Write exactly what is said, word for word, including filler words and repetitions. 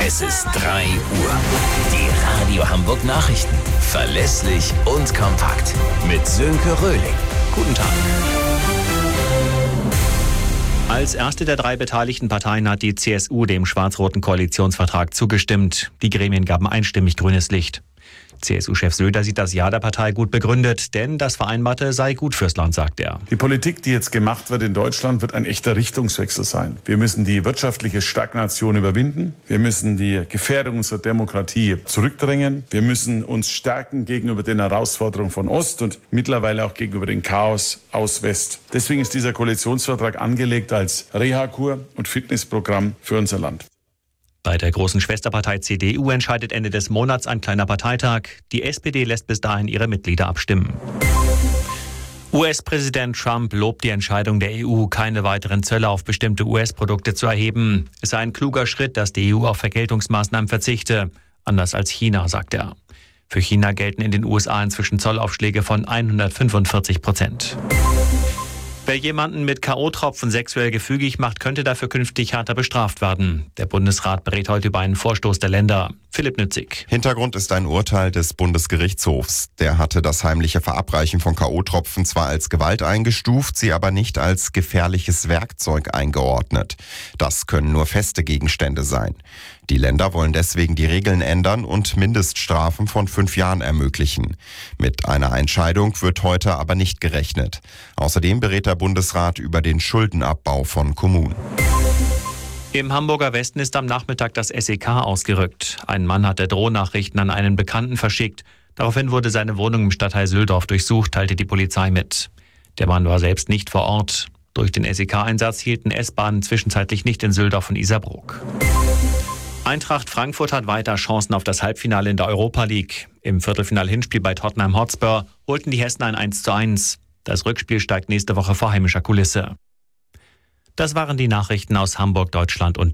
Es ist drei Uhr. Die Radio Hamburg Nachrichten. Verlässlich und kompakt. Mit Sönke Röhling. Guten Tag. Als erste der drei beteiligten Parteien hat die C S U dem schwarz-roten Koalitionsvertrag zugestimmt. Die Gremien gaben einstimmig grünes Licht. C S U-Chef Söder sieht das Ja der Partei gut begründet, denn das Vereinbarte sei gut fürs Land, sagt er. Die Politik, die jetzt gemacht wird in Deutschland, wird ein echter Richtungswechsel sein. Wir müssen die wirtschaftliche Stagnation überwinden. Wir müssen die Gefährdung unserer Demokratie zurückdrängen. Wir müssen uns stärken gegenüber den Herausforderungen von Ost und mittlerweile auch gegenüber dem Chaos aus West. Deswegen ist dieser Koalitionsvertrag angelegt als Reha-Kur und Fitnessprogramm für unser Land. Bei der großen Schwesterpartei C D U entscheidet Ende des Monats ein kleiner Parteitag. Die S P D lässt bis dahin ihre Mitglieder abstimmen. U S-Präsident Trump lobt die Entscheidung der E U, keine weiteren Zölle auf bestimmte U S-Produkte zu erheben. Es sei ein kluger Schritt, dass die E U auf Vergeltungsmaßnahmen verzichte. Anders als China, sagt er. Für China gelten in den U S A inzwischen Zollaufschläge von hundertfünfundvierzig Prozent. Wer jemanden mit K O-Tropfen sexuell gefügig macht, könnte dafür künftig härter bestraft werden. Der Bundesrat berät heute über einen Vorstoß der Länder. Philipp Nützig. Hintergrund ist ein Urteil des Bundesgerichtshofs. Der hatte das heimliche Verabreichen von K O-Tropfen zwar als Gewalt eingestuft, sie aber nicht als gefährliches Werkzeug eingeordnet. Das können nur feste Gegenstände sein. Die Länder wollen deswegen die Regeln ändern und Mindeststrafen von fünf Jahren ermöglichen. Mit einer Entscheidung wird heute aber nicht gerechnet. Außerdem berät der Bundesrat über den Schuldenabbau von Kommunen. Im Hamburger Westen ist am Nachmittag das S E K ausgerückt. Ein Mann hatte Drohnachrichten an einen Bekannten verschickt. Daraufhin wurde seine Wohnung im Stadtteil Söldorf durchsucht, teilte die Polizei mit. Der Mann war selbst nicht vor Ort. Durch den S E K-Einsatz hielten S-Bahnen zwischenzeitlich nicht in Söldorf und Isarbruck. Eintracht Frankfurt hat weiter Chancen auf das Halbfinale in der Europa League. Im Viertelfinal-Hinspiel bei Tottenham Hotspur holten die Hessen ein eins zu eins. Das Rückspiel steigt nächste Woche vor heimischer Kulisse. Das waren die Nachrichten aus Hamburg, Deutschland und